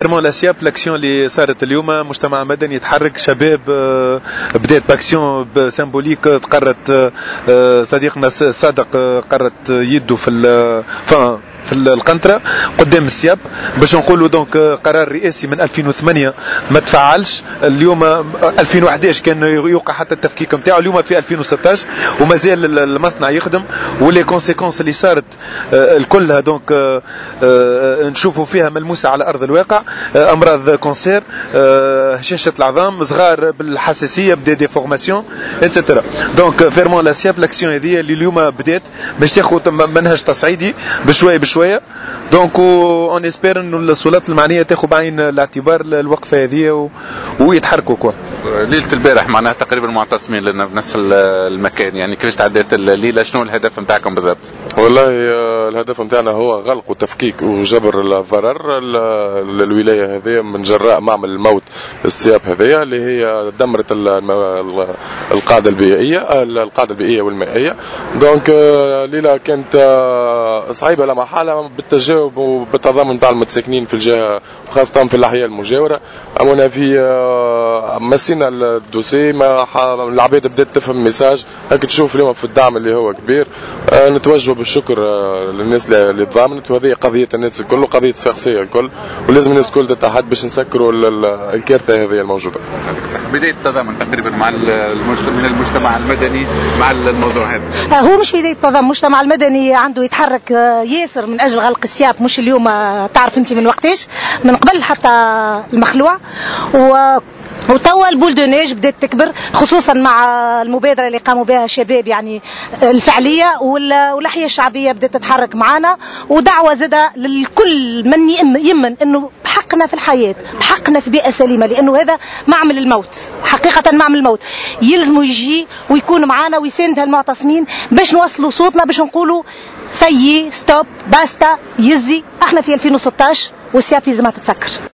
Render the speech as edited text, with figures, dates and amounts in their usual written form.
الاسياب الاكسيون اللي صارت اليوم مجتمع مدني يتحرك شباب بدات باكسيون سيمبوليك تقرت صديقنا صادق قرت يده في القنطرة قدام السياب باش نقولوا دونك قرار رئاسي من 2008 ما تفعلش. اليوم 2011 كان يوقع حتى التفكيك نتاعو، اليوم في 2016 ومازال المصنع يخدم، ولي كونسيكونس اللي صارت الكلها دونك نشوفوا فيها ملموسة على أرض الواقع. أمراض كونسير، هشاشة العظام، صغار بالحساسية، بدا دي فورماسيون اتسيتيرا. دونك فيرمون لاسياب لاكسيون هذه اللي اليوم بدات باش تاخذ منهج تصعيدي بشوية بشوية. دونك اون اسبير انه السلطات المعنيه تاخذ بعين الاعتبار الوقفه هذه ويتحركوا كوا. ليله البارح معناها تقريبا معتصمين لنا في نفس المكان، يعني كيفاش تعدات الليله؟ شنو الهدف نتاعكم بالضبط؟ والله الهدف نتاعنا هو غلق وتفكيك وجبر الضرر للولايه هذه من جراء معمل الموت السياب هذه اللي هي دمرت القاعده البيئيه والمائيه. دونك الليله كانت صعيبه لا محاله بالتجاوب وبالتضامن مع المتساكنين في الجهه وخاصه في الاحياء المجاوره. امونا في مسينا الدوسي، العباد بدات تفهم ميساج هاك تشوف اليوم في الدعم اللي هو كبير. نتوجه بالشكر للناس اللي تضامنت، وهذه قضيه الناس الكل وقضيه صفاقسيه الكل، ولازم الناس الكل تتحد باش نسكروا الكارثه هذه الموجوده. بدايه التضامن تقريبا مع من المجتمع المدني مع الموضوع هذا. هو مش بدايه التضامن، المجتمع المدني عنده يتحرك ياسر من اجل غلق السياب، مش اليوم، تعرف انت من وقتاش، من قبل حتى المخلوع. وتوا البولدونيج بدات تكبر، خصوصا مع المبادره اللي قاموا بها شباب يعني الفعليه، والاحياء الشعبيه بدات تتحرك معنا، ودعوه زاده للكل من يمن انه بحقنا في الحياه، بحقنا في بيئه سليمه، لانه هذا معمل الموت، حقيقه معمل الموت، يلزموا يجي ويكون معنا ويساند هالمعتصمين باش نوصلوا صوتنا، باش نقولوا سيي ستوب باستا يزي، احنا في 2016 والسياب لازمها تتسكر.